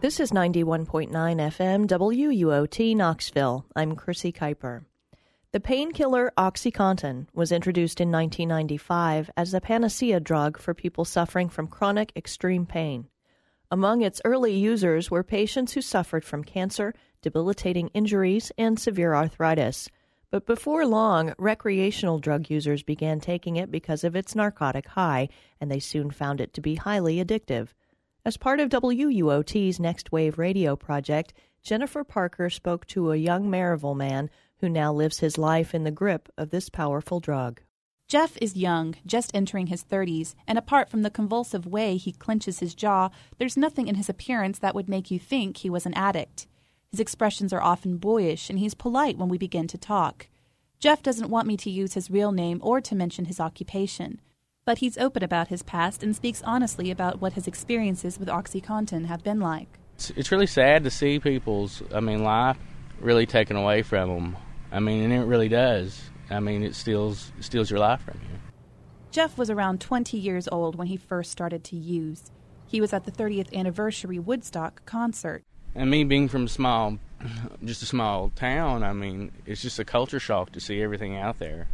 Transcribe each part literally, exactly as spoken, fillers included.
This is ninety-one point nine F M W U O T Knoxville. I'm Chrissy Kuiper. The painkiller OxyContin was introduced in nineteen ninety-five as a panacea drug for people suffering from chronic extreme pain. Among its early users were patients who suffered from cancer, debilitating injuries, and severe arthritis. But before long, recreational drug users began taking it because of its narcotic high, and they soon found it to be highly addictive. As part of W U O T's Next Wave radio project, Jennifer Parker spoke to a young Maryville man who now lives his life in the grip of this powerful drug. Jeff is young, just entering his thirties, and apart from the convulsive way he clenches his jaw, there's nothing in his appearance that would make you think he was an addict. His expressions are often boyish, and he's polite when we begin to talk. Jeff doesn't want me to use his real name or to mention his occupation, but he's open about his past and speaks honestly about what his experiences with OxyContin have been like. It's, it's really sad to see people's, I mean, life really taken away from them. I mean, and it really does. I mean, it steals it steals your life from you. Jeff was around twenty years old when he first started to use. He was at the thirtieth anniversary Woodstock concert. And me being from a small, just a small town, I mean, it's just a culture shock to see everything out there.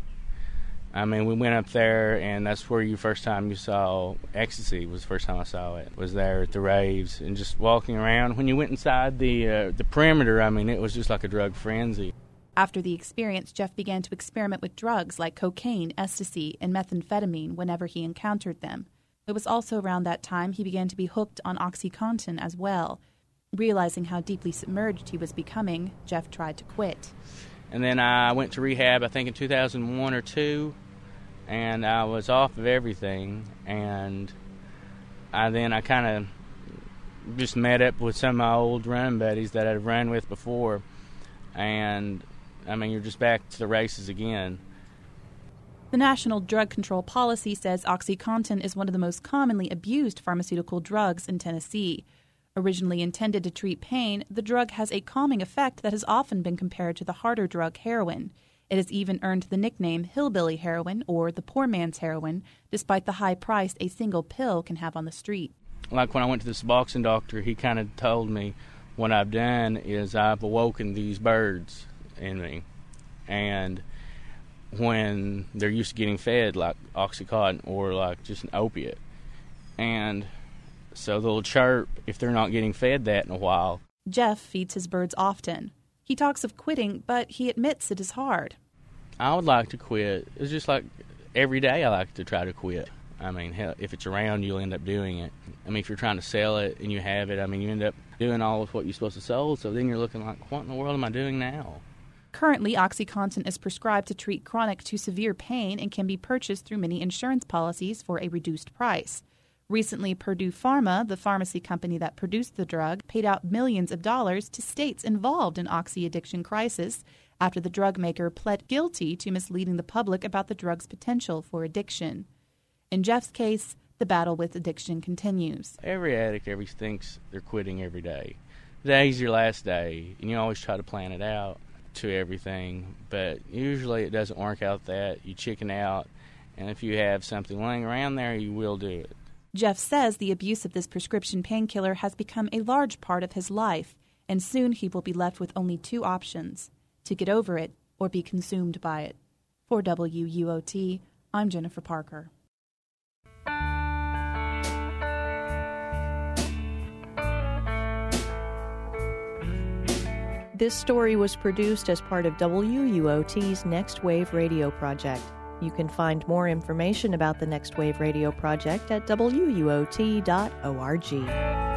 I mean, we went up there, and that's where you first time you saw ecstasy. Was the first time I saw it. Was there at the raves, and just walking around. When you went inside the uh, the perimeter, I mean, it was just like a drug frenzy. After the experience, Jeff began to experiment with drugs like cocaine, ecstasy, and methamphetamine whenever he encountered them. It was also around that time he began to be hooked on OxyContin as well. Realizing how deeply submerged he was becoming, Jeff tried to quit. And then I went to rehab, I think in two thousand one or two, and I was off of everything. And I then I kind of just met up with some of my old running buddies that I'd run with before. And, I mean, you're just back to the races again. The National Drug Control Policy says OxyContin is one of the most commonly abused pharmaceutical drugs in Tennessee. Originally intended to treat pain, the drug has a calming effect that has often been compared to the harder drug heroin. It has even earned the nickname hillbilly heroin or the poor man's heroin, despite the high price a single pill can have on the street. Like when I went to this boxing doctor, he kind of told me what I've done is I've awoken these birds in me. And when they're used to getting fed like OxyContin or like just an opiate. And so they'll chirp if they're not getting fed that in a while. Jeff feeds his birds often. He talks of quitting, but he admits it is hard. I would like to quit. It's just like every day I like to try to quit. I mean, hell, if it's around, you'll end up doing it. I mean, if you're trying to sell it and you have it, I mean, you end up doing all of what you're supposed to sell, so then you're looking like, what in the world am I doing now? Currently, OxyContin is prescribed to treat chronic to severe pain and can be purchased through many insurance policies for a reduced price. Recently, Purdue Pharma, the pharmacy company that produced the drug, paid out millions of dollars to states involved in oxy addiction crisis after the drug maker pled guilty to misleading the public about the drug's potential for addiction. In Jeff's case, the battle with addiction continues. Every addict ever thinks they're quitting every day. Today's your last day, and you always try to plan it out to everything, but usually it doesn't work out that. You chicken out, and if you have something laying around there, you will do it. Jeff says the abuse of this prescription painkiller has become a large part of his life, and soon he will be left with only two options, to get over it or be consumed by it. For W U O T, I'm Jennifer Parker. This story was produced as part of W U O T's Next Wave radio project. You can find more information about the Next Wave radio project at W U O T dot org.